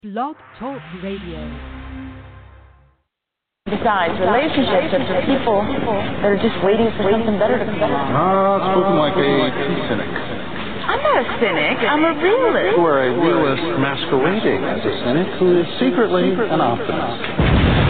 Blog Talk Radio. Besides, relationships are for people that are just waiting for something better to come along. Spoken like a true cynic. I'm not a cynic. I'm a realist. You are a realist masquerading as a cynic who is secretly an optimist.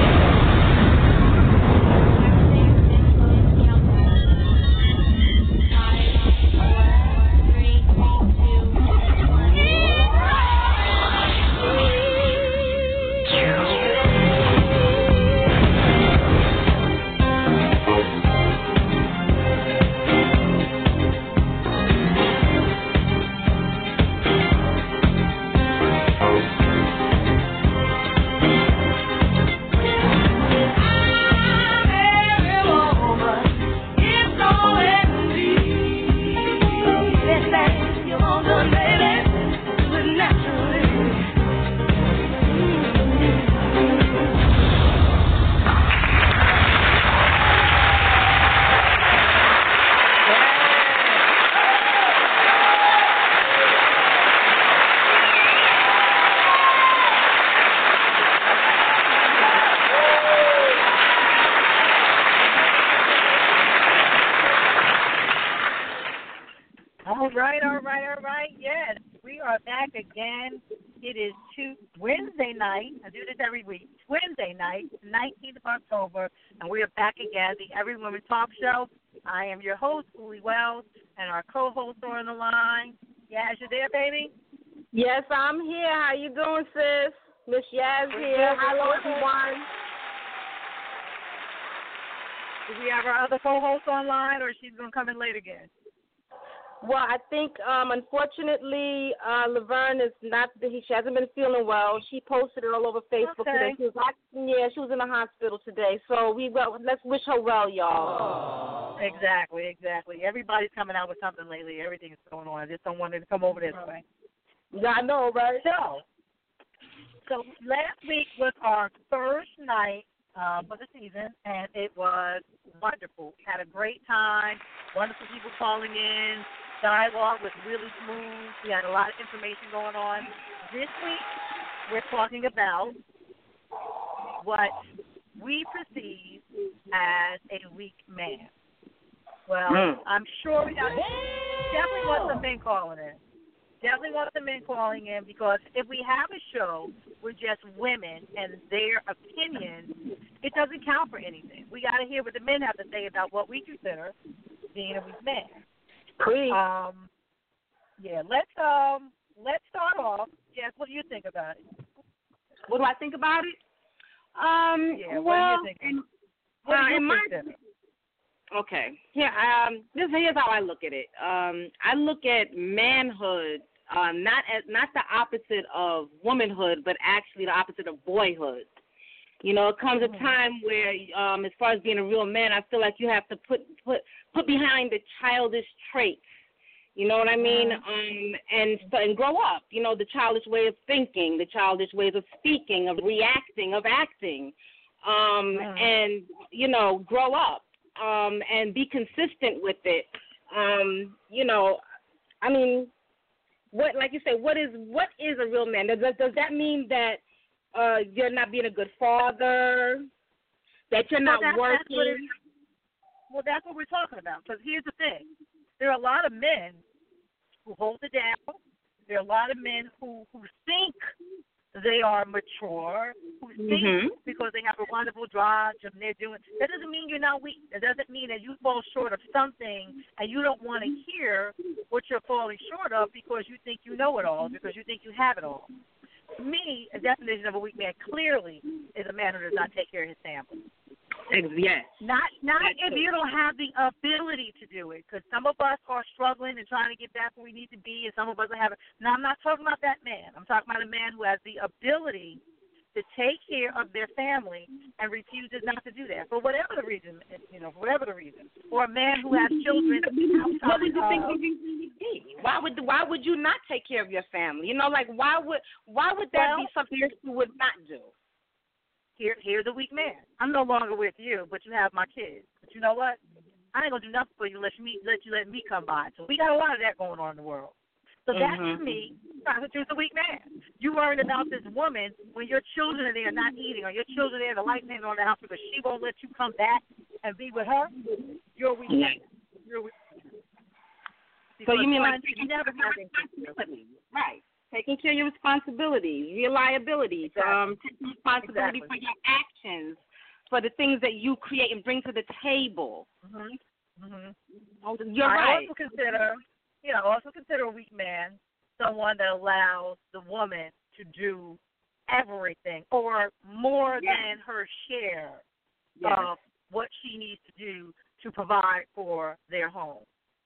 Yes, we are back again. It is Wednesday night. I do this every week. Wednesday night, 19th of October, and we are back again, the Every Woman Talk Show. I am your host, Uli Wells, and our co-hosts are on the line. Yaz, you there, baby? Yes, I'm here. How you doing, sis? Miss Yaz here. Hello, everyone. Do we have our other co-host online, or she's going to come in late again? Well, I think, unfortunately, Laverne is not. She hasn't been feeling well. She posted it all over Facebook today. She was she was in the hospital today. So let's wish her well, y'all. Exactly. Everybody's coming out with something lately. Everything is going on. I just don't want it to come over this way. Yeah, I know, right? So last week was our first night for the season, and it was wonderful. Had a great time. Wonderful people calling in. Dialogue was really smooth. We had a lot of information going on. This week, we're talking about what we perceive as a weak man. Well, I'm sure we definitely want some men calling in. Definitely want some men calling in, because if we have a show with just women and their opinions, it doesn't count for anything. We got to hear what the men have to say about what we consider being a weak man. Let's start off. Yes, what do you think about it? What do I think about it? What do you think? Here's how I look at it. I look at manhood not the opposite of womanhood, but actually the opposite of boyhood. You know, it comes a time where, as far as being a real man, I feel like you have to put behind the childish traits. You know what I mean? And grow up. You know, the childish way of thinking, the childish ways of speaking, of reacting, of acting, and grow up and be consistent with it. Like you say, what is a real man? Does that mean that you're not being a good father, that you're not working? That's what we're talking about. Because here's the thing. There are a lot of men who hold it down. There are a lot of men who think they are mature, who think because they have a wonderful drive and they're doing. That doesn't mean you're not weak. That doesn't mean that you fall short of something and you don't want to hear what you're falling short of because you think you know it all, because you think you have it all. To me, a definition of a weak man clearly is a man who does not take care of his family. Yes. Not if you don't have the ability to do it, because some of us are struggling and trying to get back where we need to be, and some of us are having. Now, I'm not talking about that man. I'm talking about a man who has the ability to take care of their family and refuses not to do that for whatever the reason, or a man who has children. What would you think the reason would be? Why would you not take care of your family? You know, like why would that be something that you would not do? Here's a weak man. I'm no longer with you, but you have my kids. But you know what? I ain't gonna do nothing for you unless you let me come by. So we got a lot of that going on in the world. So that, to me, constitutes a weak man. You worried about this woman when your children are there not eating, or your children are there, the lights ain't on the house because she won't let you come back and be with her. You're a weak man. You're a weak man. So you mean like taking care of responsibilities, right? Taking care of your responsibilities, your liabilities, taking responsibility for your actions, for the things that you create and bring to the table. You're right. I also consider a weak man someone that allows the woman to do everything or more than her share of what she needs to do to provide for their home.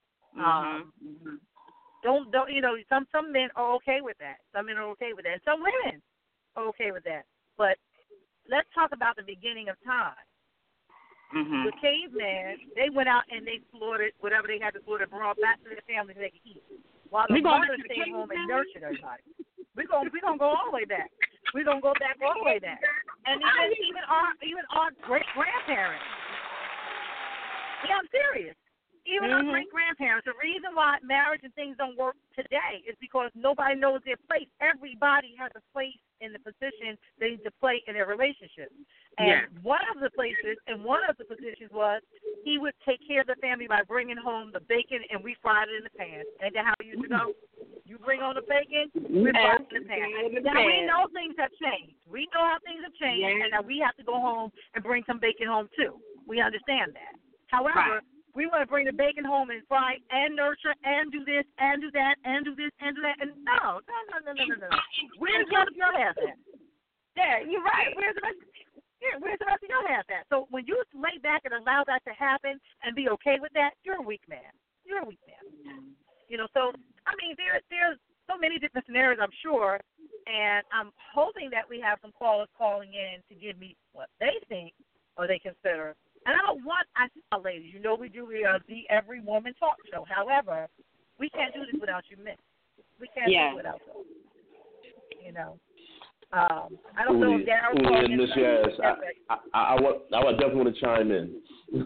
Don't some men are okay with that. Some men are okay with that. Some women are okay with that. But let's talk about the beginning of time. The caveman, they went out and they slaughtered whatever they had to slaughter, brought back to their family so they could eat. While the mother stayed home and nurtured everybody. We're gonna go all the way back. We're gonna go back all the way back. And even our great grandparents. Yeah, I'm serious. Even our great grandparents. The reason why marriage and things don't work today is because nobody knows their place. Everybody has a place in the position they need to play in their relationship. And one of the places and one of the positions was he would take care of the family by bringing home the bacon and we fried it in the pan. Ain't that how it used to go? You bring on the bacon, we fry it in the pan. Now we know things have changed. We know how things have changed, and now we have to go home and bring some bacon home too. We understand that. However, we want to bring the bacon home and fry and nurture and do this and do that and do this and do that. And no. Where's the rest of your ass at? Yeah, you're right. Where's the rest of your ass at? So when you lay back and allow that to happen and be okay with that, you're a weak man. You're a weak man. So, I mean, there's so many different scenarios, I'm sure, and I'm hoping that we have some callers calling in to give me what they think or they consider. And I don't want, ladies, we are the Every Woman Talk Show. However, we can't do this without you men. We can't do it without them. I don't know if Darryl called in. Miss Yaz, I definitely want to chime in.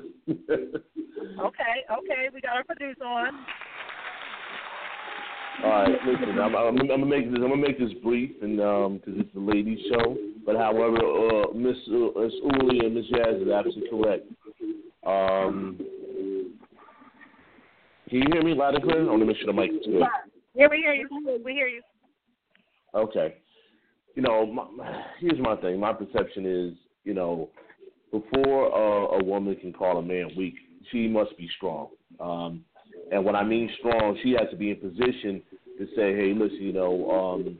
Okay, we got our producer on. All right, listen, I'm gonna make this brief, and because it's the ladies' show. But however, Miss Uli and Miss Yaz is absolutely correct. Can you hear me loud and clear? I want to make sure the mic is good. Yeah, we hear you. We hear you. Okay. Here's my thing. My perception is, before a woman can call a man weak, she must be strong. And when I mean strong, she has to be in position to say, hey, listen,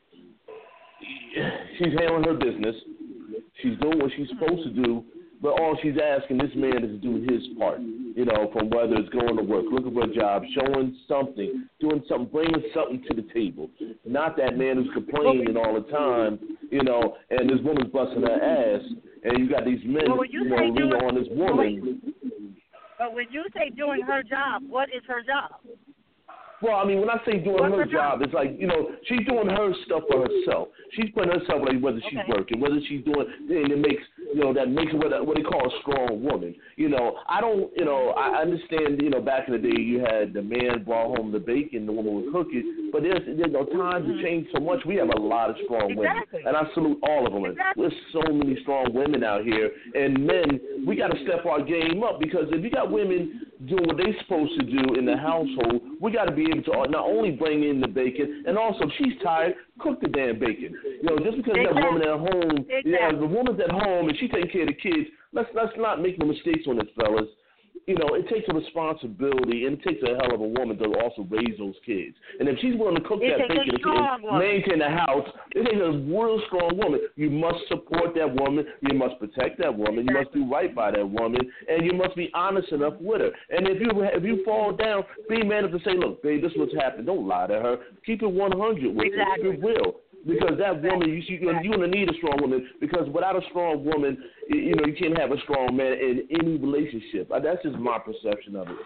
she's handling her business. She's doing what she's supposed to do, but all she's asking this man is to do his part, from whether it's going to work, looking for a job, showing something, doing something, bringing something to the table. Not that man who's complaining all the time, and this woman's busting her ass, and you got these men, leaning on this woman. But when you say doing her job, what is her job? Well, I mean, when I say doing her job, it's like, she's doing her stuff for herself. She's putting herself, like, whether she's working, whether she's doing, and it makes, that makes her what they call a strong woman. I understand, back in the day you had the man brought home the bacon, the woman would cook it, but there's times have changed so much. We have a lot of strong women, and I salute all of them. There's so many strong women out here, and men, we got to step our game up, because if you got women doing what they're supposed to do in the household, we got to be able to not only bring in the bacon, and also if she's tired, cook the damn bacon. Just because that woman at home, the woman's at home and she taking care of the kids, let's not make no mistakes on it, fellas. It takes a responsibility, and it takes a hell of a woman to also raise those kids. And if she's willing to cook that bacon and maintain the house, it takes a real strong woman. You must support that woman. You must protect that woman. You must do right by that woman, and you must be honest enough with her. And if you fall down, be man enough to say, look, babe, this is what's happened. Don't lie to her. Keep it 100 with her. Keep it real. Because that woman, you're going to need a strong woman. Because without a strong woman, you can't have a strong man in any relationship. That's just my perception of it.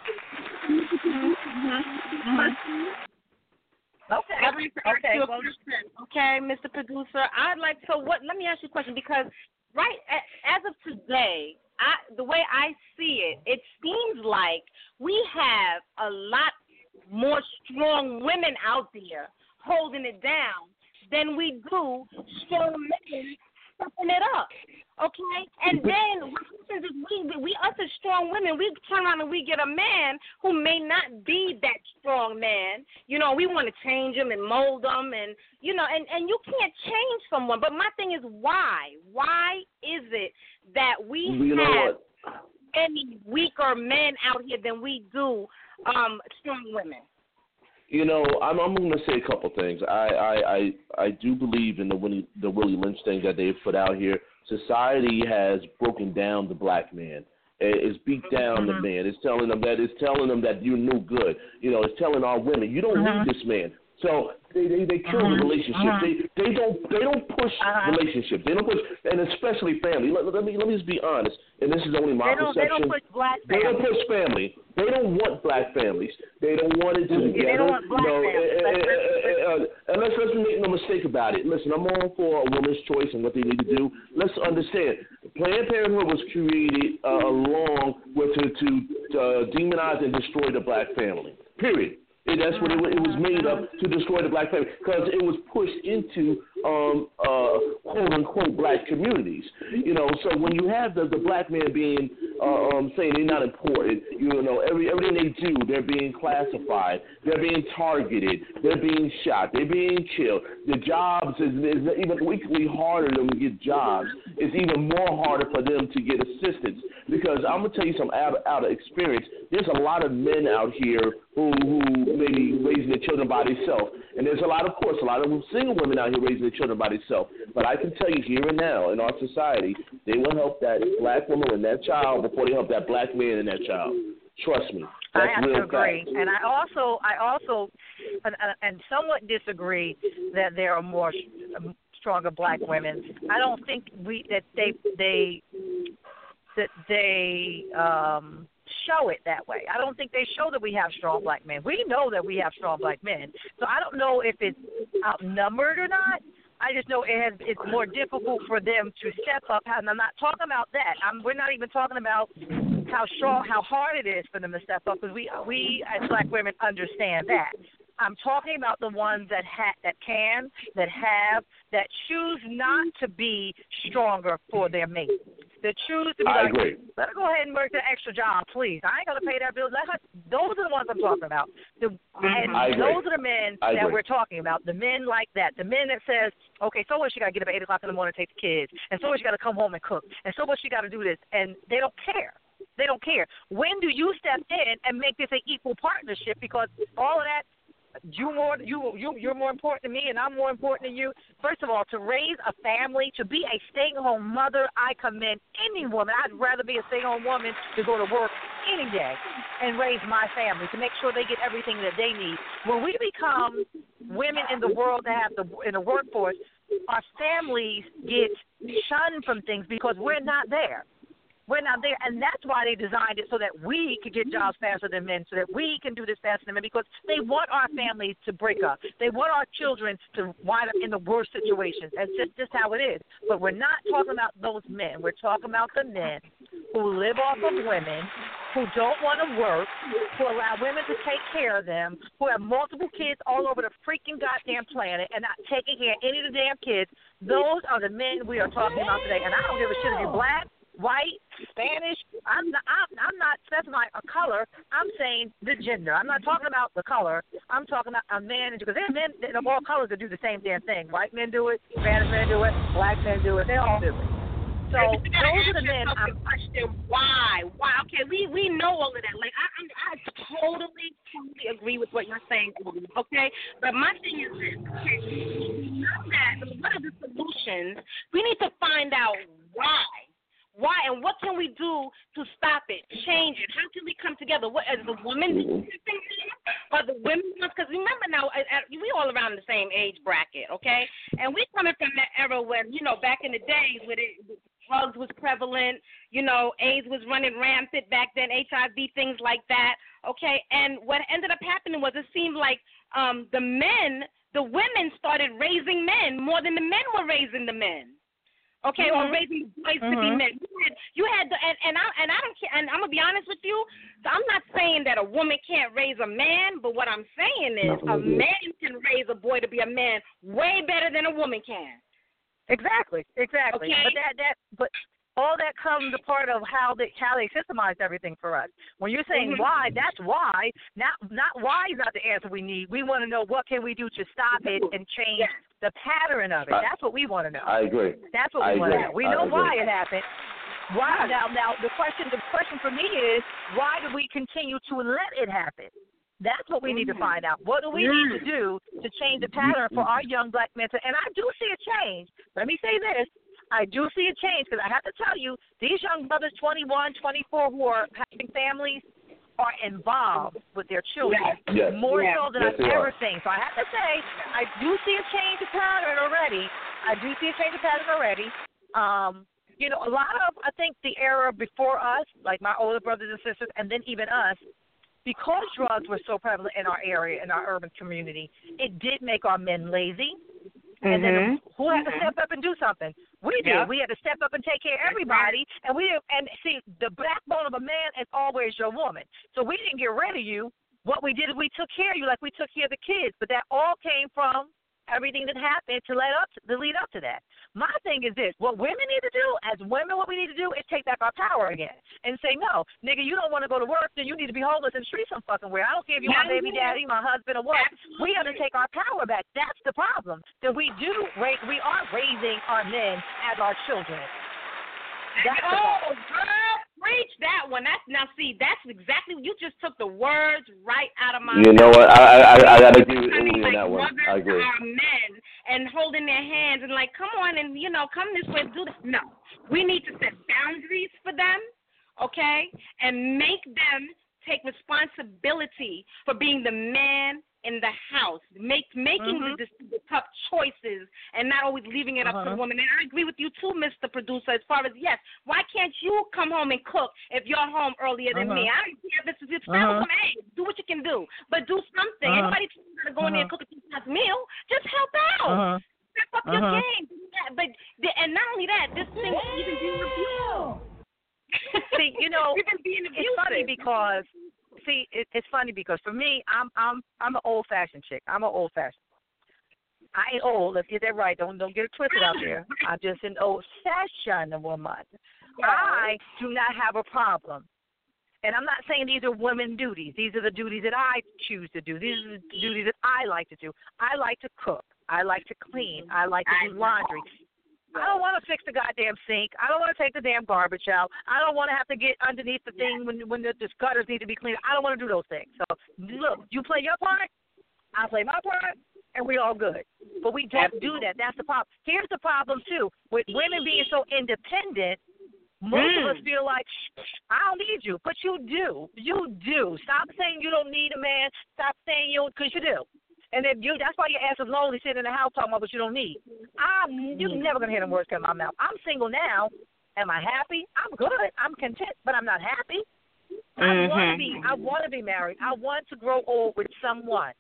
Okay, Mr. Producer. Let me ask you a question, because as of today, the way I see it, it seems like we have a lot more strong women out there holding it down than we do strong men stepping it up. Okay? And then what happens is we us as strong women, we turn around and we get a man who may not be that strong man. You know, we want to change him and mold him and, you know, and you can't change someone. But my thing is why? Why is it that we have any weaker men out here than we do strong women? You know, I'm going to say a couple things. I do believe in the Willie Lynch thing that they've put out here. Society has broken down the black man. It's beat down the man. It's telling them that you're no good. You know, it's telling our women, you don't need this man. So they kill the relationship. They don't push relationships. They don't push, and especially family. Let me just be honest. And this is only my perception. They don't push black families. They don't push family. They don't want black families. They don't want it together. They don't want black families. And let's make no mistake about it. Listen, I'm all for a woman's choice and what they need to do. Let's understand, Planned Parenthood was created along with to demonize and destroy the black family. Period. That's what it was made of, to destroy the black family, because it was pushed into quote unquote black communities. You know, so when you have the black man being saying they're not important, you know, everything they do, they're being classified, they're being targeted, they're being shot, they're being killed. The jobs is even weekly harder to get jobs. It's even more harder for them to get assistance, because I'm gonna tell you something out of experience. There's a lot of men out here who may be raising their children by themselves, and there's a lot of single women out here raising their children by themselves. But I can tell you here and now in our society, they will help that black woman and that child before they help that black man and that child. Trust me. That's I have real to agree, fact. and I also, and somewhat disagree that there are more stronger black women. I don't think that they show it that way. I don't think they show that we have strong black men. We know that we have strong black men. So I don't know if it's outnumbered or not. I just know it's more difficult for them to step up. And I'm not talking about that. We're not even talking about how hard it is for them to step up, because we as black women understand that. I'm talking about the ones that choose not to be stronger for their mate. That choose to be agree. Let her go ahead and work the extra job, please. I ain't going to pay that bill. Those are the ones I'm talking about. Those are the men that we're talking about, the men like that, the men that says, okay, so what, she got to get up at 8 o'clock in the morning to take the kids, and so what, she got to come home and cook, and so what, she got to do this, and they don't care. They don't care. When do you step in and make this an equal partnership? Because all of that, you're more important to me, and I'm more important to you. First of all, to raise a family, to be a stay-at-home mother, I commend any woman. I'd rather be a stay-at-home woman to go to work any day and raise my family, to make sure they get everything that they need. When we become women in the world in the workforce, our families get shunned from things because we're not there. We're not there, and that's why they designed it, so that we could get jobs faster than men, so that we can do this faster than men, because they want our families to break up. They want our children to wind up in the worst situations. That's just how it is. But we're not talking about those men. We're talking about the men who live off of women, who don't want to work, who allow women to take care of them, who have multiple kids all over the freaking goddamn planet and not taking care of any of the damn kids. Those are the men we are talking about today. And I don't give a shit if you're black, white, Spanish. I'm not specifying a color. I'm saying the gender. I'm not talking about the color. I'm talking about a man, because there are men of all colors that do the same damn thing. White men do it, Spanish men do it, black men do it. They all do it. So those are the men. Question why? Okay, we know all of that. Like I totally agree with what you're saying. Okay, but my thing is this. Okay, what are the solutions? We need to find out why. Why, and what can we do to stop it, change it? How can we come together? What, as the women, or the women? Because remember now, we all around the same age bracket, okay? And we coming from that era when, back in the days when drugs was prevalent, AIDS was running rampant back then, HIV, things like that, okay? And what ended up happening was it seemed like the women started raising men more than the men were raising the men. Okay, or raising boys to be men. You had and I don't care. And I'm gonna be honest with you. So I'm not saying that a woman can't raise a man, but what I'm saying is a man can raise a boy to be a man way better than a woman can. Exactly. Okay? But all that comes a part of how they systemize everything for us. When you're saying why, that's why. Not why is not the answer we need. We want to know what can we do to stop it and change the pattern of it. That's what we want to know. I agree. That's what we want to know. We know why it happened. Why now? The question for me is why do we continue to let it happen? That's what we need to find out. What do we need to do to change the pattern for our young black men? And I do see a change. Let me say this. I do see a change because I have to tell you, these young brothers, 21, 24, who are having families, are involved with their children more so than I've ever seen. So I have to say, I do see a change of pattern already. You know, a lot of, I think, the era before us, like my older brothers and sisters, and then even us, because drugs were so prevalent in our area, in our urban community, it did make our men lazy. And then who had to step up and do something? We did. We had to step up and take care of everybody. And see, the backbone of a man is always your woman. So we didn't get rid of you. What we did is we took care of you like we took care of the kids. But that all came from everything that happened to lead up to that. My thing is this. What women need to do, as women, what we need to do is take back our power again and say, no, nigga, you don't want to go to work, then you need to be homeless in the street some fucking where. I don't care if you're my baby daddy, my husband, or what. We have to take our power back. That's the problem. That we are raising our men as our children. That's the problem. Girl, preach that one. That's exactly, you just took the words right out of my mouth. You know what? I got to agree with you on that one. I agree. Our men and holding their hands and like, come on and, come this way, do this. No. We need to set boundaries for them, okay, and make them take responsibility for being the man in the house, making the tough choices and not always leaving it up to the woman. And I agree with you too, Mr. Producer, as far as, yes, why can't you come home and cook if you're home earlier than me? I don't care if this is your spouse. Hey, do what you can do, but do something. Anybody telling you to go in there and cook a two-class meal, just help out. Step up your game. And not only that, this thing is even being abused. See, it's funny because... See, it's funny because for me, I'm an old-fashioned chick. I'm an old-fashioned. I ain't old. Let's get that right. Don't get it twisted out there. I'm just an old-fashioned woman. I do not have a problem. And I'm not saying these are women duties. These are the duties that I choose to do. These are the duties that I like to do. I like to cook. I like to clean. I like to do laundry. I don't want to fix the goddamn sink. I don't want to take the damn garbage out. I don't want to have to get underneath the thing when the gutters need to be cleaned. I don't want to do those things. So, look, you play your part, I play my part, and we all good. But we don't do that. That's the problem. Here's the problem, too. With women being so independent, most of us feel like, I don't need you. But you do. You do. Stop saying you don't need a man. Stop saying you don't, because you do. And that's why your ass is lonely sitting in the house talking about what you don't need. You're never going to hear them words come out of my mouth. I'm single now. Am I happy? I'm good. I'm content, but I'm not happy. I want to be married. I want to grow old with someone.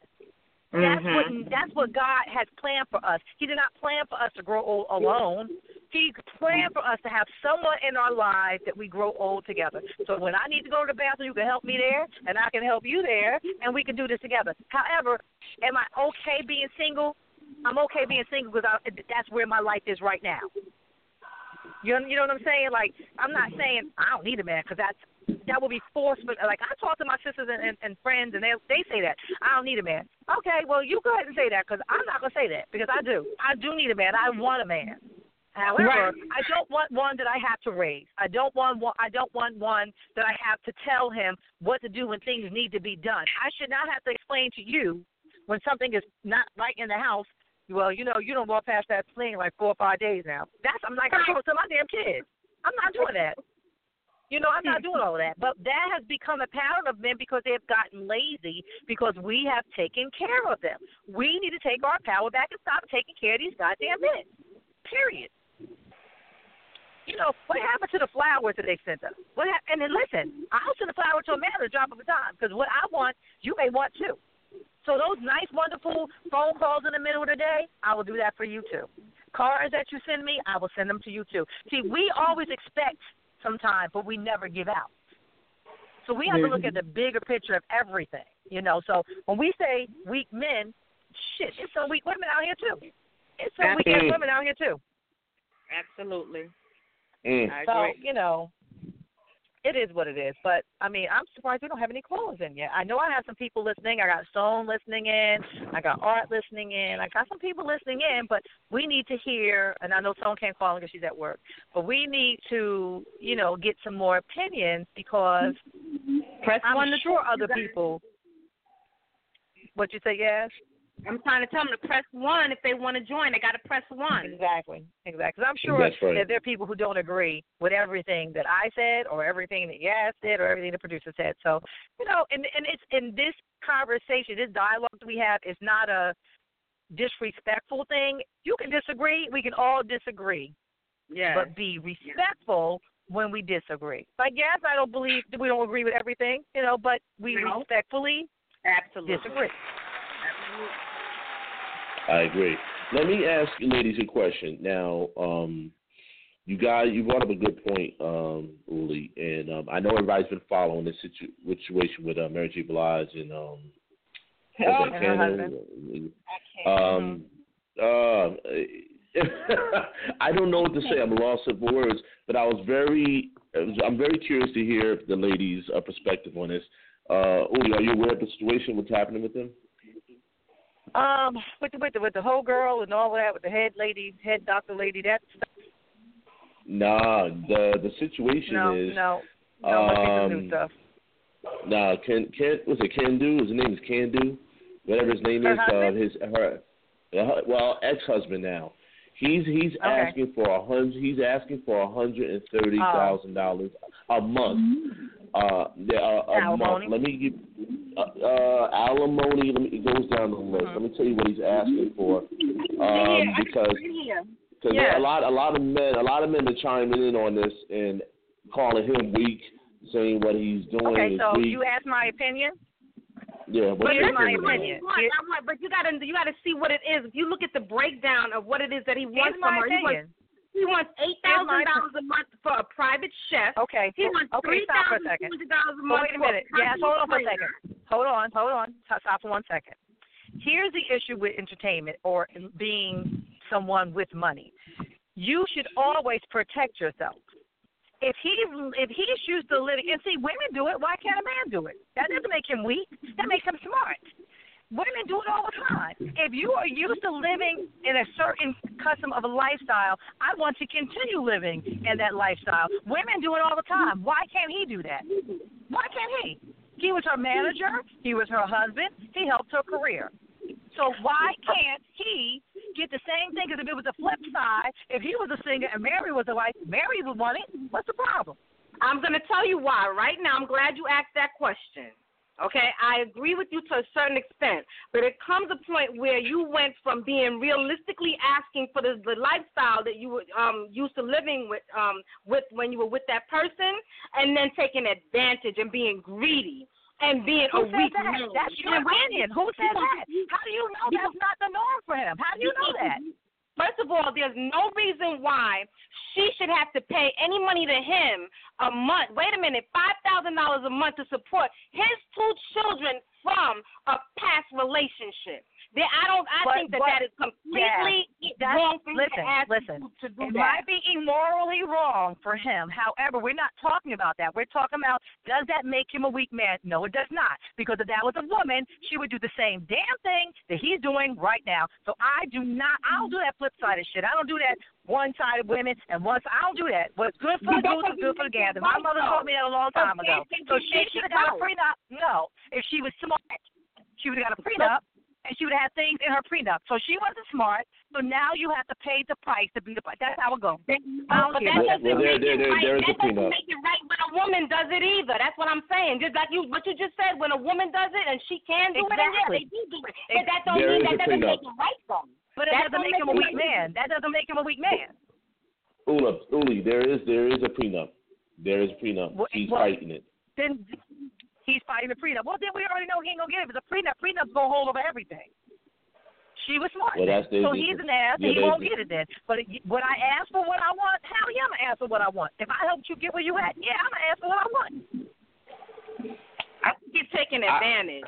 That's what God has planned for us. He did not plan for us to grow old alone. He planned for us to have someone in our lives that we grow old together. So when I need to go to the bathroom, you can help me there, and I can help you there, and we can do this together. However, am I okay being single? I'm okay being single because that's where my life is right now. You know what I'm saying? Like, I'm not saying I don't need a man because that will be forced. But like, I talk to my sisters and friends, and they say that I don't need a man. Okay, well, you go ahead and say that because I'm not gonna say that because I do. I do need a man. I want a man. However, I don't want one that I have to raise. I don't want one that I have to tell him what to do when things need to be done. I should not have to explain to you when something is not right in the house. Well, you don't walk past that thing like 4 or 5 days now. I'm like, I told to my damn kids. I'm not doing that. I'm not doing all of that. But that has become a pattern of men because they have gotten lazy because we have taken care of them. We need to take our power back and stop taking care of these goddamn men. Period. What happened to the flowers that they sent us? And then listen, I'll send a flower to a man at a drop of a dime because what I want, you may want too. So those nice, wonderful phone calls in the middle of the day, I will do that for you too. cards that you send me, I will send them to you too. See, we always expect sometimes, but we never give out. So we have to look at the bigger picture of everything, you know. So when we say weak men, shit, it's some weak women out here too. It's some weak ass women out here too. Absolutely. I agree. So, you know, it is what it is. But, I mean, I'm surprised we don't have any callers in yet. I know I have some people listening. I got Stone listening in. I got Art listening in. I got some people listening in, but we need to hear, and I know Stone can't call because she's at work, but we need to, you know, get some more opinions because I'm sure other people. What you say, yes? I'm trying to tell them to press 1 if they want to join. They got to press 1. Exactly. Because I'm sure that there are people who don't agree with everything that I said or everything that Yas said or everything the producer said. So, you know, and it's in this conversation, this dialogue that we have is not a disrespectful thing. You can disagree. We can all disagree. Yeah. But be respectful when we disagree. Like, yes, I don't believe that we don't agree with everything, you know, but we respectfully disagree. I agree. Let me ask you ladies a question. Now, you brought up a good point, Uli, and I know everybody's been following this situation with Mary J. Blige and I don't know what to say. I'm lost of words, but I'm very curious to hear the ladies' perspective on this. Uli, are you aware of the situation? What's happening with them? With the whole girl and all that, with the head doctor lady, that stuff. Nah, the situation is the new stuff. Nah, was it Kendu? His name is Kendu, whatever his name is. Ex-husband now. He's asking for $130,000 a month. A month. Let me give alimony. It goes down the list. Let me tell you what he's asking for. Because a lot of men are chiming in on this and calling him weak, saying what he's doing is so weak. You asked my opinion. Yeah, but here's my opinion. But you gotta see what it is. If you look at the breakdown of what it is that he wants from her, he wants $8,000 a month for a private chef. Okay. He wants $3,200 a month. Wait a minute. Yes, hold on for a second. Hold on. Stop for 1 second. Here's the issue with entertainment or being someone with money. You should always protect yourself. If he issues the living, and see, women do it, why can't a man do it? That doesn't make him weak. That makes him smart. Women do it all the time. If you are used to living in a certain custom of a lifestyle, I want to continue living in that lifestyle. Women do it all the time. Why can't he do that? Why can't he? He was her manager. He was her husband. He helped her career. So why can't he get the same thing? Because if it was the flip side, if he was a singer and Mary was a wife, Mary would want it. What's the problem? I'm going to tell you why right now. I'm glad you asked that question. Okay, I agree with you to a certain extent, but it comes a point where you went from being realistically asking for the lifestyle that you were used to living with when you were with that person, and then taking advantage and being greedy and being a weak man. That's your opinion. Who said that? How do you know that's not the norm for him? How do you know that? First of all, there's no reason why she should have to pay any money to him a month. Wait a minute, $5,000 a month to support his 2 children from a past relationship. I think that is completely wrong for him to ask to do that. It might be immorally wrong for him. However, we're not talking about that. We're talking about, does that make him a weak man? No, it does not. Because if that was a woman, she would do the same damn thing that he's doing right now. So I don't do that flip side of shit. I don't do that one-sided women and I don't do that. What's good for the goose is good for the gander. My mother told me that a long time ago. So she should have got a prenup. No. If she was smart, she would have got a prenup. And she would have things in her prenup. So she wasn't smart. So now you have to pay the price to be the price. That's how it goes. But that doesn't make it right. That doesn't make it right when a woman does it either. That's what I'm saying. Just like what you just said, when a woman does it and she can do it, and they do it. But that don't mean that doesn't make it right though. But it doesn't make him a weak man. That doesn't make him a weak man. Uli, there is a prenup. There is a prenup. She's fighting it. Then he's fighting the prenup. Well, then we already know he ain't going to get it. If it's a prenup, prenup's going to hold over everything. She was smart. Well, So he's an ass, and he won't get it then. But would I ask for what I want? Hell yeah, I'm going to ask for what I want. If I helped you get where you at, yeah, I'm going to ask for what I want. I think he's taking advantage.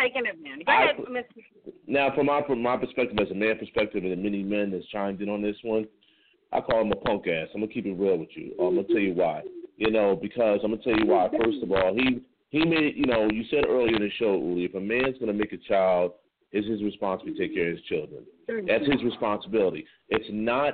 Go ahead, Mr. Now, from my perspective, as a man perspective, and many men that's chimed in on this one, I call him a punk ass. I'm going to keep it real with you. I'm going to tell you why. Because I'm going to tell you why. First of all, he made, you said earlier in the show, Uli, if a man's going to make a child, it's his responsibility to take care of his children. That's his responsibility. It's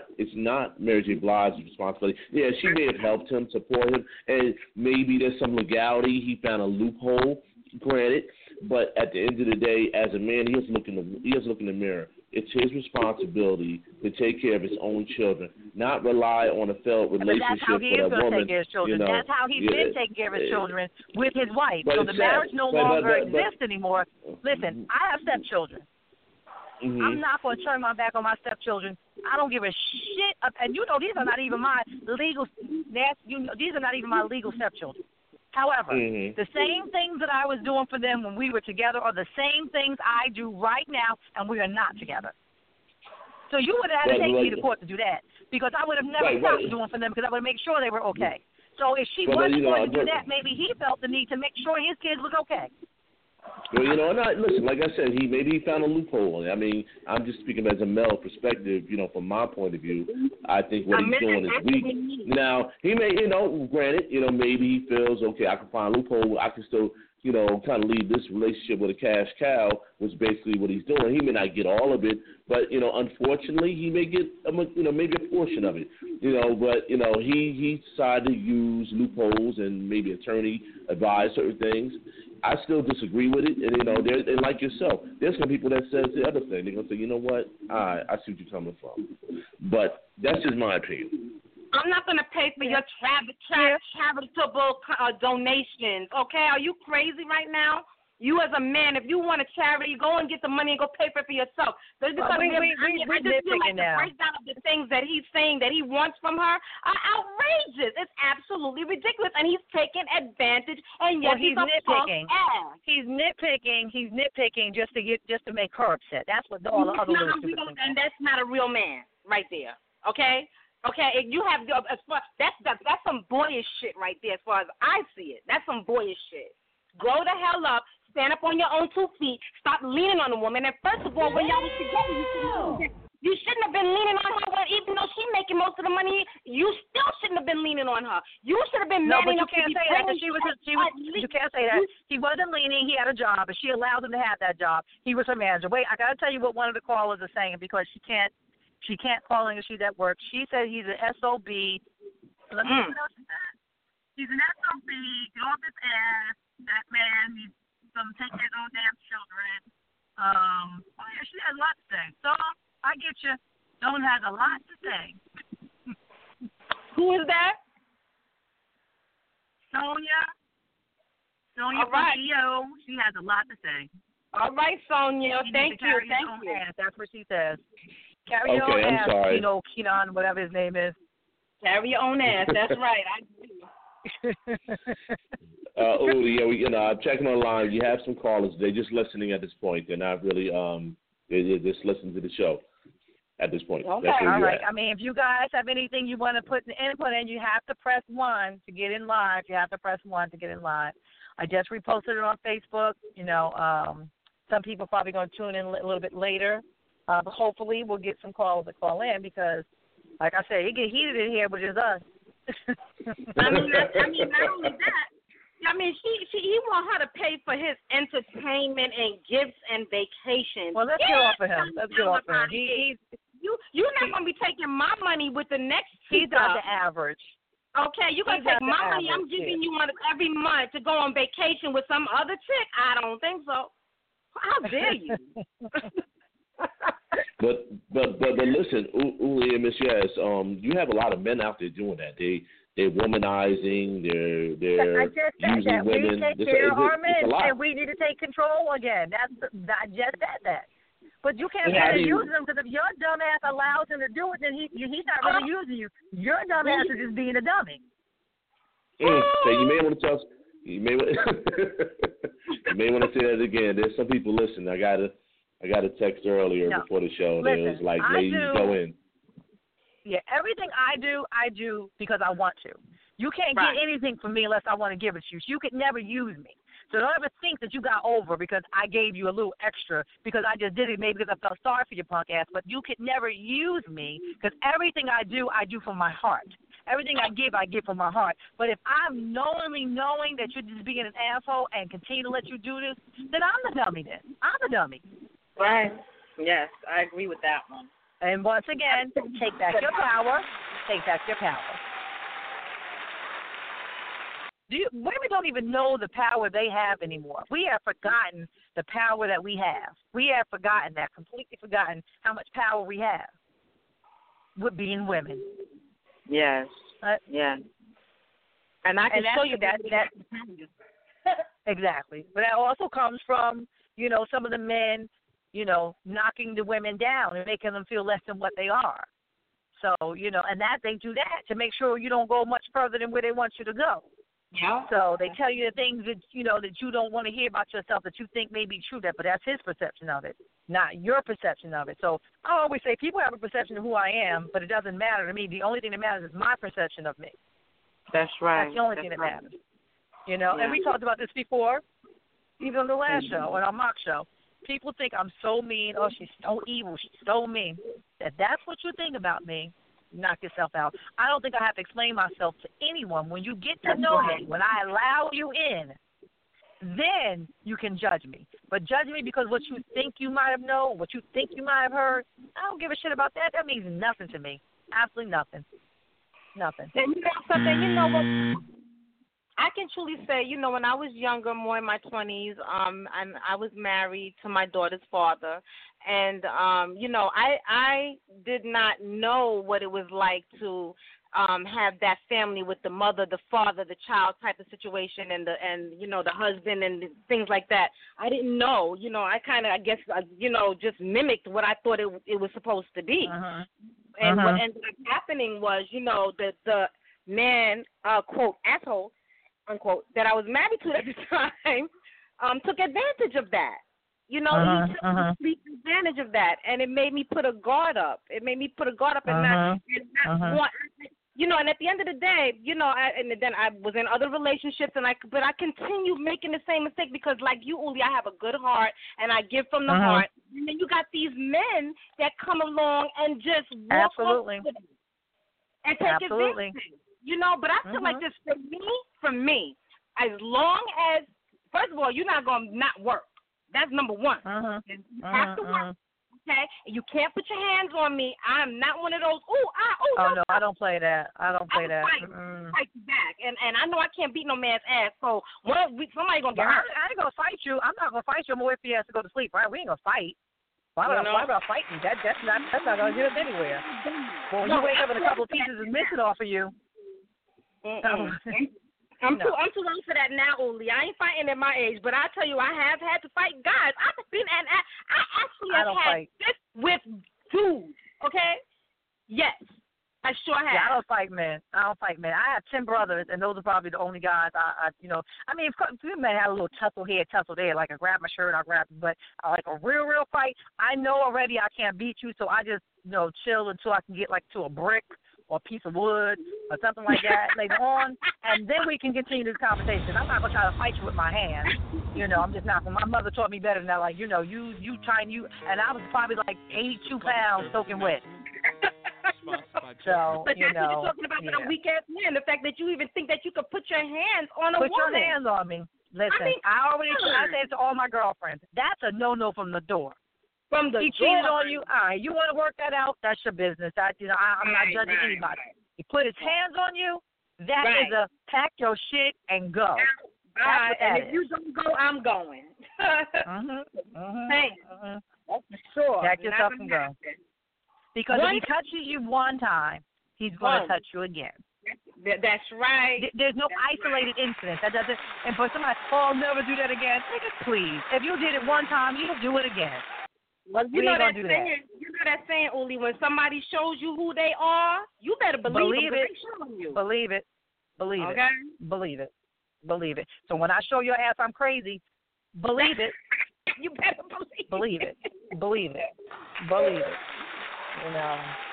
not Mary J. Blige's responsibility. Yeah, she may have helped him, support him, and maybe there's some legality. He found a loophole, granted. But at the end of the day, as a man, he has to look in the mirror. It's his responsibility to take care of his own children, not rely on a failed relationship with a woman. Take care of his children. That's how he's been taking care of his children with his wife. So the marriage no longer exists anymore. Listen, I have stepchildren. Mm-hmm. I'm not going to turn my back on my stepchildren. I don't give a shit. And these are not even my legal. These are not even my legal stepchildren. However, the same things that I was doing for them when we were together are the same things I do right now, and we are not together. So you would have had to take me to court to do that, because I would have never stopped doing for them, because I would make sure they were okay. So if she wasn't going to do that, maybe he felt the need to make sure his kids was okay. Well, listen, like I said, maybe he found a loophole. I mean, I'm just speaking as a male perspective, from my point of view. I think what he's doing is weak. Now, he may, granted, maybe he feels, okay, I can find a loophole. I can still, kind of leave this relationship with a cash cow, which is basically what he's doing. He may not get all of it, but, unfortunately, he may get, maybe a portion of it. But, he decided to use loopholes and maybe attorney advise certain things. I still disagree with it, and like yourself, there's some people that says the other thing. They're gonna say, you know what, I see what you're coming from, but that's just my opinion. I'm not gonna pay for your charitable donations. Okay, are you crazy right now? You as a man, if you want a charity, go and get the money and go pay for it for yourself. I just feel like the breakdown of the things that he's saying that he wants from her are outrageous. It's absolutely ridiculous, and he's taking advantage. And yes, he's nitpicking. He's nitpicking just to make her upset. That's what all the other women do. And that's not a real man right there. Okay. Okay, you have that's some boyish shit right there. As far as I see it, that's some boyish shit. Grow the hell up. Stand up on your own 2 feet. Stop leaning on a woman. And first of all, when y'all was together, you shouldn't have been leaning on her. Well, even though she's making most of the money, you still shouldn't have been leaning on her. You should have been man enough to be you can't say that. He wasn't leaning. He had a job, and she allowed him to have that job. He was her manager. Wait, I got to tell you what one of the callers is saying, because she can't call in because she's at work. She said he's an SOB. Let me know what she said. He's an SOB. Get off his ass. That man needs some take his own damn children. She has a lot to say. So I get you. Dawn has a lot to say. Who is that? Sonia from EO. She has a lot to say. All right, Sonia. Thank you. That's what she says. Carry your own ass. Sorry. Kenan, whatever his name is. Carry your own ass. That's right. I do. I'm checking online. You have some callers. They're just listening at this point. They're not really, they're just listening to the show at this point. Okay, all right. I mean, if you guys have anything you want to put in input in, you have to press 1 to get in live. I just reposted it on Facebook. Some people are probably going to tune in a little bit later. But hopefully we'll get some callers to call in, because, like I said, it get heated in here, which is us. I mean, not only that. I mean, he want her to pay for his entertainment and gifts and vacations. Well, let's get off of him. You're not going to be taking my money with the next He's not the average. Okay, you're going to take my money. I'm giving you one every month to go on vacation with some other chick. I don't think so. How dare you? But listen, Uli and Miss Yaz, you have a lot of men out there doing that. They're womanizing. They're using women. We take care of our men, and we need to take control again. I just said that. But you can't really use them, because if your dumb ass allows him to do it, then he's not really using you. Your dumb ass is just being a dummy. So you may want to tell. You may want to say that again. There's some people listening. I gotta I got a text earlier before the show that it was like, ladies, go in. Yeah, everything I do because I want to. You can't get anything from me unless I want to give it to you. So you could never use me. So don't ever think that you got over because I gave you a little extra because I just did it maybe because I felt sorry for your punk ass. But you could never use me because everything I do from my heart. Everything I give from my heart. But if I'm knowing that you're just being an asshole and continue to let you do this, then I'm the dummy then. I'm the dummy. Right. Yes, I agree with that one. And once again, take back your power. Take back your power. Women don't even know the power they have anymore. We have forgotten the power that we have. We have forgotten that, completely forgotten how much power we have with being women. Yes. Yeah. And I can show you that. Exactly. But that also comes from, some of the men, knocking the women down and making them feel less than what they are. So, and that they do that to make sure you don't go much further than where they want you to go. Yeah. So they tell you the things that that you don't want to hear about yourself that you think may be true, but that's his perception of it, not your perception of it. So I always say people have a perception of who I am, but it doesn't matter to me. The only thing that matters is my perception of me. That's right. That's the only thing that matters. And we talked about this before, even on the last show, on our mock show. People think I'm so mean. Oh, she's so evil. She's so mean. That's what you think about me. Knock yourself out. I don't think I have to explain myself to anyone. When you get to know me, when I allow you in, then you can judge me. But judge me because what you think you might have known, what you think you might have heard, I don't give a shit about that. That means nothing to me. Absolutely nothing. Nothing. And something, what? I can truly say, when I was younger, more in my 20s, and I was married to my daughter's father, and I did not know what it was like to have that family with the mother, the father, the child type of situation, and the husband and things like that. I didn't know. I kind of, just mimicked what I thought it was supposed to be. Uh-huh. And what ended up happening was, the man, quote, asshole, unquote, that I was married to at the time, took advantage of that. He took complete advantage of that, and it made me put a guard up. And not want, and at the end of the day, and then I was in other relationships, but I continued making the same mistake because, like you, Uli, I have a good heart, and I give from the heart. And then you got these men that come along and just walk Absolutely. Up and take Absolutely. advantage. But I feel like this for me, as long as, first of all, you're not going to not work. That's number one. You have to work, okay? You can't put your hands on me. I'm not one of those, Oh, no, I don't play that. I don't play that. Fight back. And I know I can't beat no man's ass, so somebody's going to get hurt. I ain't going to fight you. I'm not going to fight you. I'm going to wait for you to go to sleep, right? We ain't going to fight. Why would I fight you? That's not going to get us anywhere. Well, when you wake up and a couple of pieces is missing off of you. I'm too old for that now, Uli. I ain't fighting at my age, but I tell you, I have had to fight guys. I actually have had this with dudes. Okay? Yes, I sure have. Yeah, I don't fight men. I have 10 brothers, and those are probably the only guys few men have a little tussle here, tussle there. Like I grab my shirt, I grab, but like a real fight, I know already I can't beat you, so I just chill until I can get like to a brick or a piece of wood or something like that later on, and then we can continue this conversation. I'm not going to try to fight you with my hands. I'm just not. My mother taught me better than that. Like, you trying, and I was probably like 82 pounds soaking wet. So, but that's what you're talking about with a weak-ass man, the fact that you even think that you could put your hands on a woman. Put your hands on me. Listen, I say it to all my girlfriends. That's a no-no from the door. From the he cheated on you. All right, you want to work that out? That's your business. I'm not judging anybody. He put his hands on you. That is a pack your shit and go. And if you don't go, I'm going. Thanks. That's for sure. Pack yourself and go. Because if he touches you one time, he's going to touch you again. That's right. There's no isolated incident. That doesn't. And for somebody, I'll never do that again. Nigga, please. If you did it one time, you'll do it again. Well, you know that saying, Uli, when somebody shows you who they are, you better believe it. Believe it. Okay? Believe it. So when I show your ass I'm crazy, believe it. You better believe it. Believe it. Believe it. You know.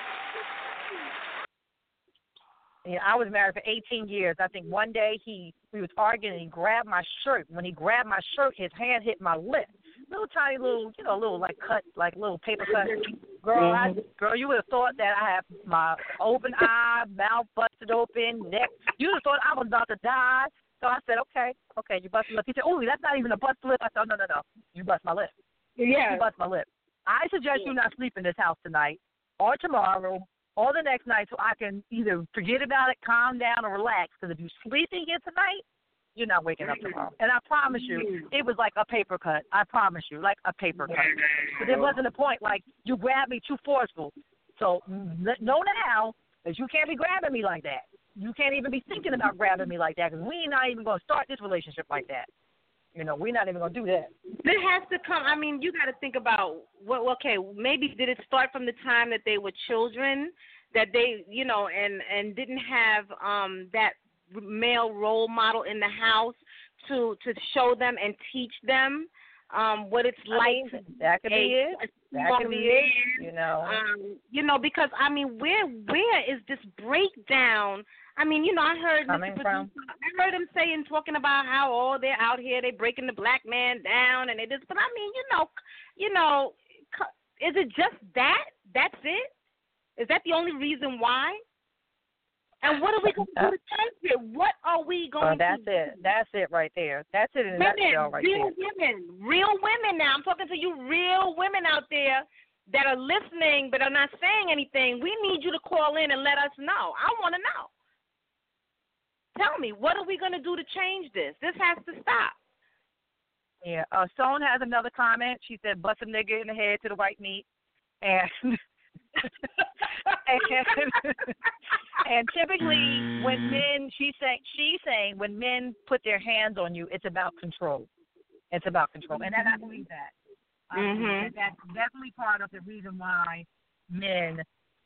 Yeah, I was married for 18 years. I think one day we was arguing and he grabbed my shirt. When he grabbed my shirt, his hand hit my lip. Little tiny little, little like cut, like little paper cut. Girl, girl, you would have thought that I had my open eye, mouth busted open, neck. You would have thought I was about to die. So I said, okay, you bust my lip. He said, oh, that's not even a bust lip. I said, no, you bust my lip. Yeah. You bust my lip. I suggest you not sleep in this house tonight or tomorrow or the next night so I can either forget about it, calm down, or relax. Because if you sleep in here tonight, you're not waking up tomorrow. And I promise you, it was like a paper cut. I promise you, like a paper cut. But there wasn't a point like you grabbed me too forceful. So know now that you can't be grabbing me like that. You can't even be thinking about grabbing me like that because we're not even going to start this relationship like that. We're not even going to do that. It has to come. I mean, you got to think about maybe did it start from the time that they were children, that they, and didn't have that male role model in the house to show them and teach them what it's like. That could be it. That could be it. Because where is this breakdown? I heard I heard him talking about how they're out here, they breaking the black man down, and it is. But is it just that? That's it? Is that the only reason why? And what are we going to do to change it? What are we going to do? That's it right there. That's it in a nutshell right there. Real women now. I'm talking to you real women out there that are listening but are not saying anything. We need you to call in and let us know. I want to know. Tell me, what are we going to do to change this? This has to stop. Yeah. Stone has another comment. She said, bust a nigga in the head to the white meat. And and typically when men, she's saying when men put their hands on you, it's about control. It's about control. And I believe that. That's definitely part of the reason why men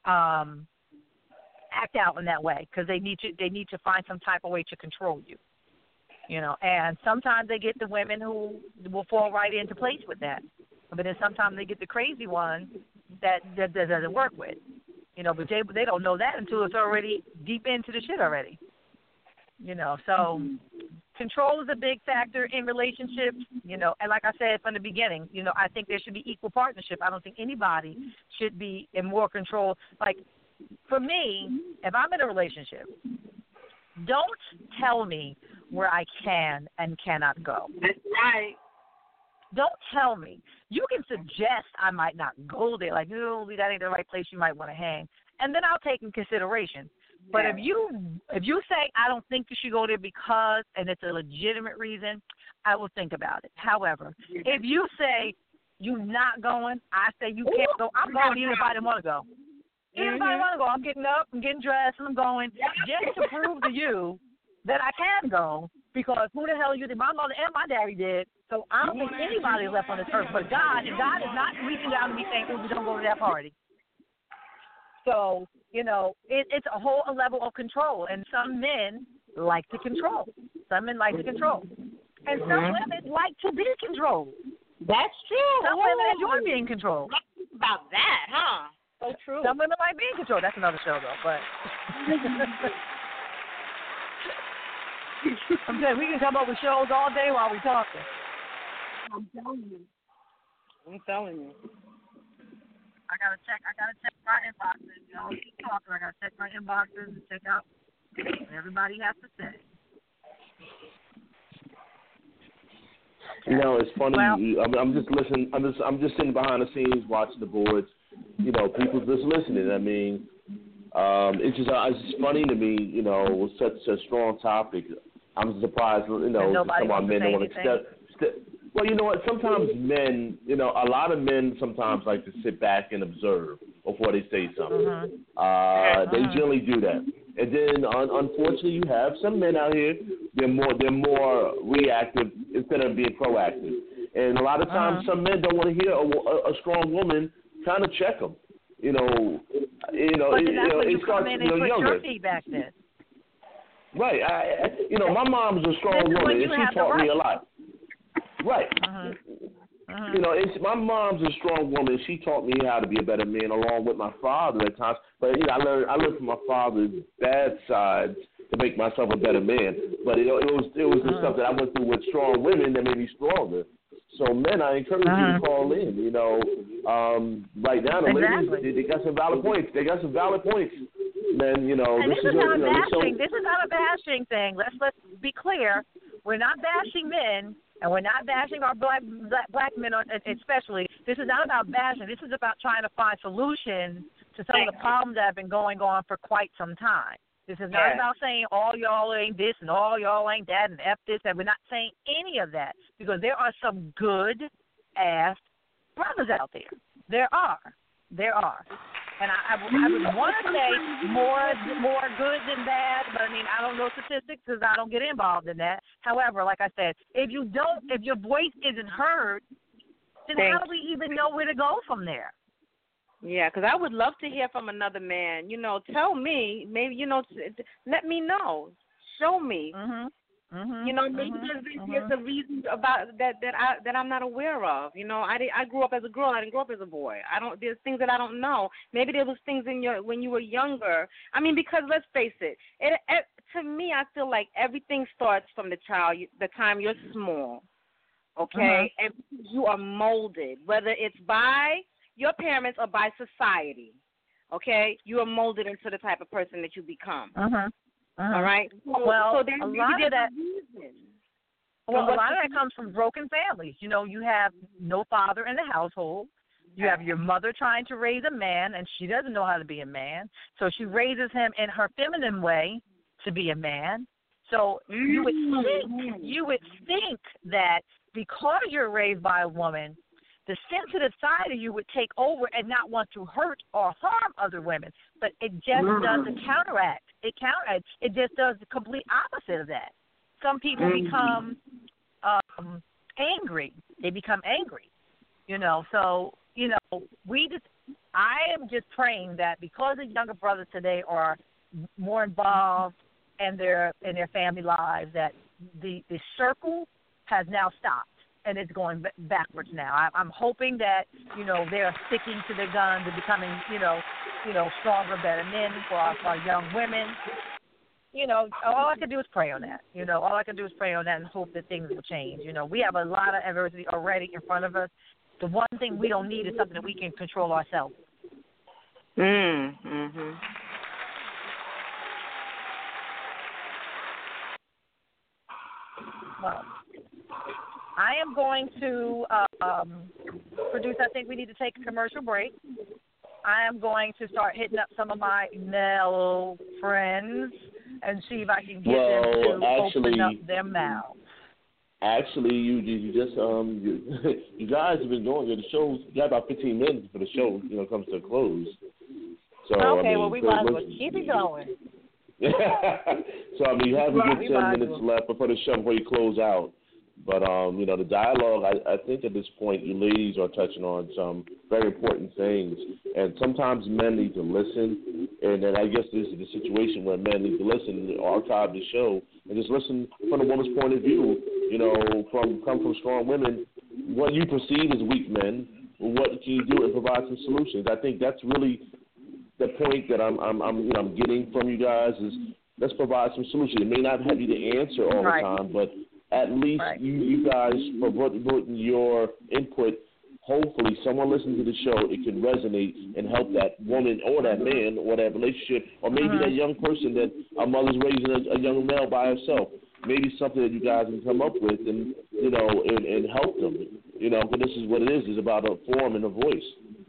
act out in that way, because they need to find some type of way to control you. And sometimes they get the women who will fall right into place with that. But then sometimes they get the crazy one that doesn't work with. But they don't know that until it's already deep into the shit already. So control is a big factor in relationships, and like I said from the beginning, I think there should be equal partnership. I don't think anybody should be in more control. Like, for me, if I'm in a relationship, don't tell me where I can and cannot go. That's right. Don't tell me. You can suggest I might not go there, like, no, that ain't the right place you might want to hang, and then I'll take in consideration. But if you say I don't think you should go there because, and it's a legitimate reason, I will think about it. However, if you say you're not going, I say you can't go, I'm going even if I didn't want to go. Even if I want to go, I'm getting up, I'm getting dressed, and I'm going just to prove to you that I can go, because who the hell you think? My mother and my daddy did. So I don't think anybody is left on this earth but God, and God is not reaching down to me saying, oh, you don't go to that party. So, it's a whole level of control, and some men like to control. Some men like to control. And some women like to be controlled. That's true. Some women enjoy being controlled. About that, huh? So true. Some women like being controlled. That's another show, though. But I'm saying we can come up with shows all day while we're talking. I'm telling you. I gotta check my inboxes. Keep talking. I gotta check my inboxes and check out what everybody has to say. It's funny. Well, I'm just listening. I'm just sitting behind the scenes watching the boards. People just listening. I mean, it's just funny to me. With such a strong topic, I'm surprised. Some of our men don't want to step. Well, you know what? Sometimes men, a lot of men sometimes like to sit back and observe before they say something. They generally do that. And then, unfortunately, you have some men out here. They're more reactive instead of being proactive. And a lot of times, some men don't want to hear a strong woman kind of check them. It starts younger. Your feedback then. Right. My mom's a strong woman, and she taught me a lot. Right. You know, my mom's a strong woman. She taught me how to be a better man, along with my father at times. But you know, I learned from my father's bad sides to make myself a better man. But it was the stuff that I went through with strong women that made me stronger. So men, I encourage you to call in. You know, right now the ladies, they got some valid points. Men, you know, and this is not a bashing. This is not a bashing thing. Let's be clear. We're not bashing men, and we're not bashing our black men, especially. This is not about bashing. This is about trying to find solutions to some of the problems that have been going on for quite some time. This is not about saying all y'all ain't this and all y'all ain't that and F this, and we're not saying any of that, because there are some good-ass brothers out there. There are. And I would want to say more good than bad, but I mean, I don't know statistics because I don't get involved in that. However, like I said, if your voice isn't heard, then how do we even know where to go from there? Yeah, because I would love to hear from another man. You know, tell me, maybe, you know, let me know. Show me. You know, maybe there's a reason about that I'm not aware of. You know, I grew up as a girl. I didn't grow up as a boy. There's things that I don't know. Maybe there was things when you were younger. I mean, because let's face it, to me, I feel like everything starts from the time you're small. Okay, and you are molded, whether it's by your parents or by society. Okay, you are molded into the type of person that you become. All right. Well, so a lot of that. Well, a lot of that comes from broken families. You know, you have no father in the household. You have your mother trying to raise a man, and she doesn't know how to be a man. So she raises him in her feminine way to be a man. So you would think that because you're raised by a woman, the sensitive side of you would take over and not want to hurt or harm other women. But it just doesn't counteract. It just does the complete opposite of that. Some people become angry. They become angry, you know. So, you know, I am just praying that because the younger brothers today are more involved in their family lives, that the circle has now stopped. And it's going backwards now. I'm hoping that, you know, they're sticking to their guns and becoming, you know, stronger, better men for our young women. You know, all I can do is pray on that. You know, all I can do is pray on that and hope that things will change. You know, we have a lot of adversity already in front of us. The one thing we don't need is something that we can control ourselves. Well, I am going to produce. I think we need to take a commercial break. I am going to start hitting up some of my male friends and see if I can get them to open up their mouths. Actually, you just you guys have been going. The show's got about 15 minutes for the show. You know, comes to a close. So okay, well we might as well keep it going. So I mean, you have a good 10 minutes left before the show before you close out. But, you know, the dialogue, I think at this point, you ladies are touching on some very important things. And sometimes men need to listen. And then I guess this is the situation where men need to listen, archive the show, and just listen from the woman's point of view. You know, come from strong women. What you perceive as weak men, what can you do and provide some solutions? I think that's really the point that I'm getting from you guys is let's provide some solutions. It may not have you the answer all the time, but at least you guys putting your input. Hopefully, someone listening to the show, it can resonate and help that woman or that man or that relationship, or maybe that young person that a mother's raising a young male by herself. Maybe something that you guys can come up with and you know and help them. You know, but this is what it is. It's about a form and a voice.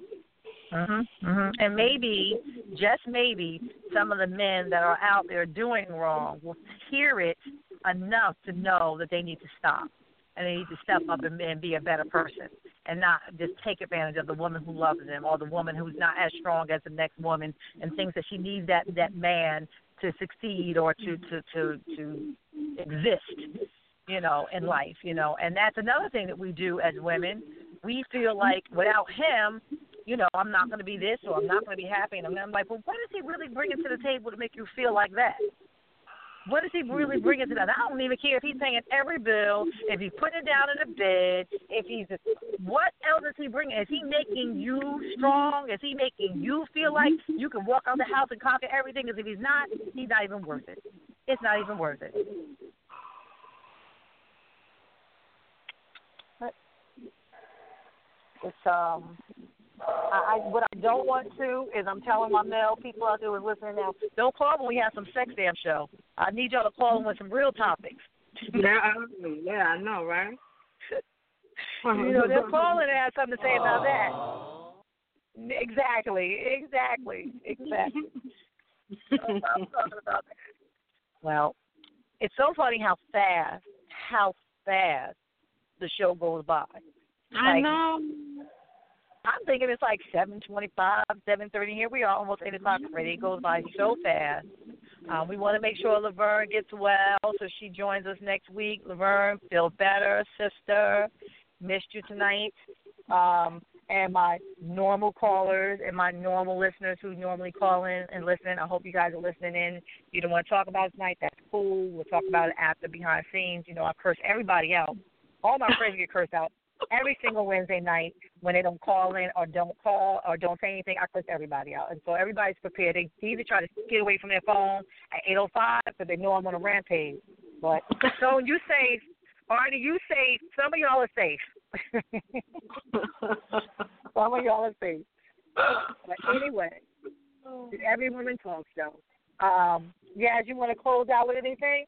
And maybe, just maybe, some of the men that are out there doing wrong will hear it enough to know that they need to stop and they need to step up and be a better person and not just take advantage of the woman who loves them or the woman who's not as strong as the next woman and thinks that she needs that man to succeed or to exist, you know, in life, you know. And that's another thing that we do as women. We feel like without him, you know, I'm not going to be this or I'm not going to be happy. And I'm like, well, what is he really bringing to the table to make you feel like that? What is he really bringing to that? I don't even care if he's paying every bill, if he's putting it down in the bed, if he's what else is he bringing? Is he making you strong? Is he making you feel like you can walk out the house and conquer everything? Because if he's not even worth it. It's not even worth it. It's what I don't want to is I'm telling my male people out there who's listening now, don't call when we have some sex damn show. I need y'all to call in with some real topics. Yeah, I know, right? They're calling and have something to say about that. Exactly. Well, it's so funny how fast the show goes by. I know. I'm thinking it's like 7:25, 7:30. Here we are, almost 8 o'clock already. It goes by so fast. We want to make sure Laverne gets well, so she joins us next week. Laverne, feel better, sister. Missed you tonight. And my normal callers and my normal listeners who normally call in and listen, I hope you guys are listening in. If you don't want to talk about it tonight, that's cool. We'll talk about it after behind the scenes. I curse everybody out. All my friends get cursed out. Every single Wednesday night when they don't call in or don't call or don't say anything, I curse everybody out. And so everybody's prepared. They either try to get away from their phone at 8:05 because they know I'm on a rampage. But so you say, Artie, you say some of y'all are safe. Some of y'all are safe. But anyway, Every Woman Talk Show. Yaz, you want to close out with anything?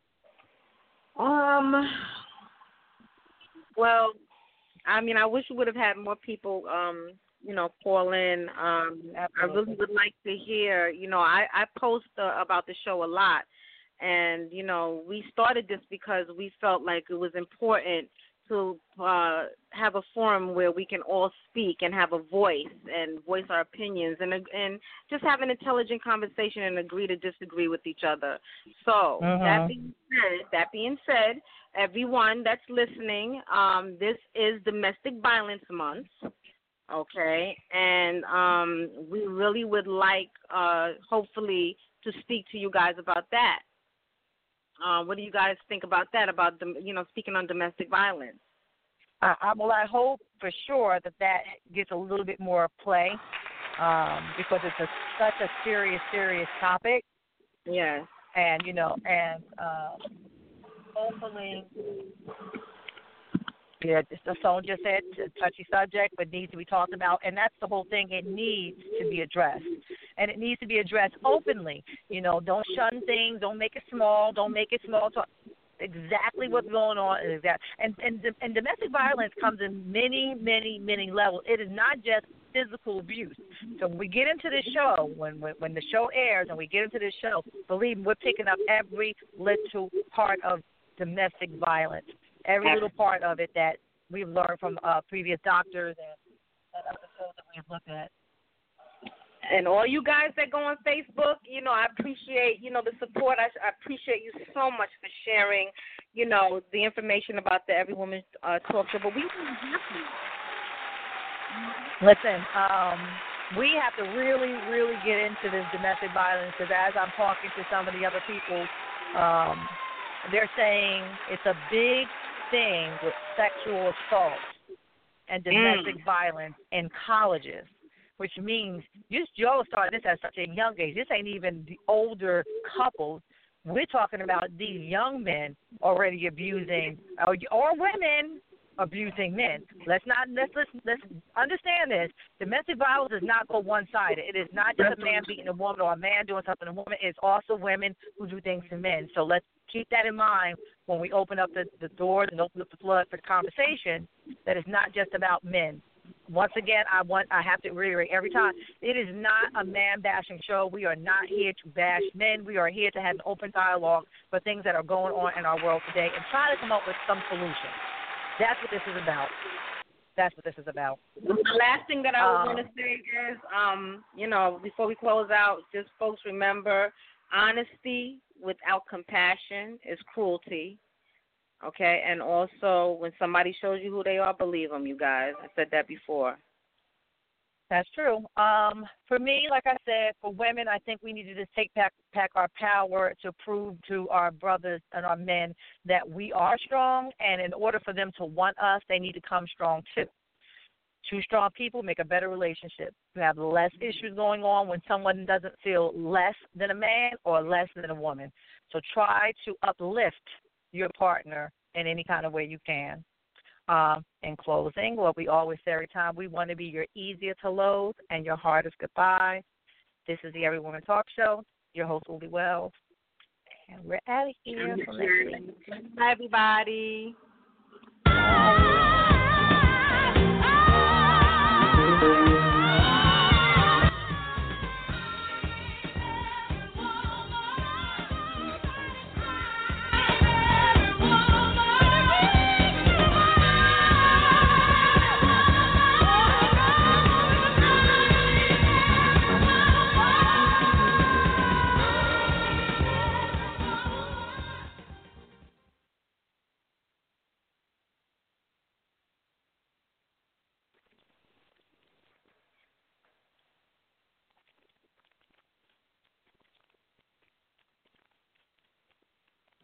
Well, I mean, I wish we would have had more people, call in. I really would like to hear, I post about the show a lot. And, we started this because we felt like it was important to have a forum where we can all speak and have a voice and voice our opinions and just have an intelligent conversation and agree to disagree with each other. So that being said, everyone that's listening, this is Domestic Violence Month, okay? And we really would like, hopefully, to speak to you guys about that. What do you guys think about that, about, speaking on domestic violence? I hope for sure that gets a little bit more play because it's such a serious topic. Yes. And, hopefully, the song just said, a touchy subject, but needs to be talked about. And that's the whole thing. It needs to be addressed. And it needs to be addressed openly. Don't shun things. Don't make it small. Don't make it small. Talk exactly what's going on. And domestic violence comes in many, many, many levels. It is not just physical abuse. So when we get into this show, when the show airs and we get into this show, believe me, we're picking up every little part of domestic violence, every little part of it that we've learned from previous doctors and other shows that we've looked at. And all you guys that go on Facebook, I appreciate, the support. I appreciate you so much for sharing, the information about the Every Woman Talk Show. But we listen, we have to really, really get into this domestic violence because as I'm talking to some of the other people, they're saying it's a big thing with sexual assault and domestic violence in colleges, which means y'all started this at such a young age. This ain't even the older couples. We're talking about these young men already abusing, or women abusing men. Let's understand this. Domestic violence does not go one-sided. It is not just a man beating a woman or a man doing something to a woman. It's also women who do things to men. So let's keep that in mind when we open up the doors and open up the flood for the conversation, that it's not just about men. Once again, I have to reiterate every time, it is not a man-bashing show. We are not here to bash men. We are here to have an open dialogue for things that are going on in our world today and try to come up with some solutions. That's what this is about. The last thing that I was going to say is, before we close out, just folks remember, honesty without compassion is cruelty. Okay, and also when somebody shows you who they are, believe them, you guys. I said that before. That's true. For me, like I said, for women, I think we need to just take back our power to prove to our brothers and our men that we are strong, and in order for them to want us, they need to come strong too. Two strong people make a better relationship. You have less issues going on when someone doesn't feel less than a man or less than a woman. So try to uplift your partner in any kind of way you can. In closing, what we always say every time, we want to be your easier to loathe and your hardest goodbye. This is the Every Woman Talk Show. Your host, Uli Wells. And we're out of here. Bye, everybody. Bye.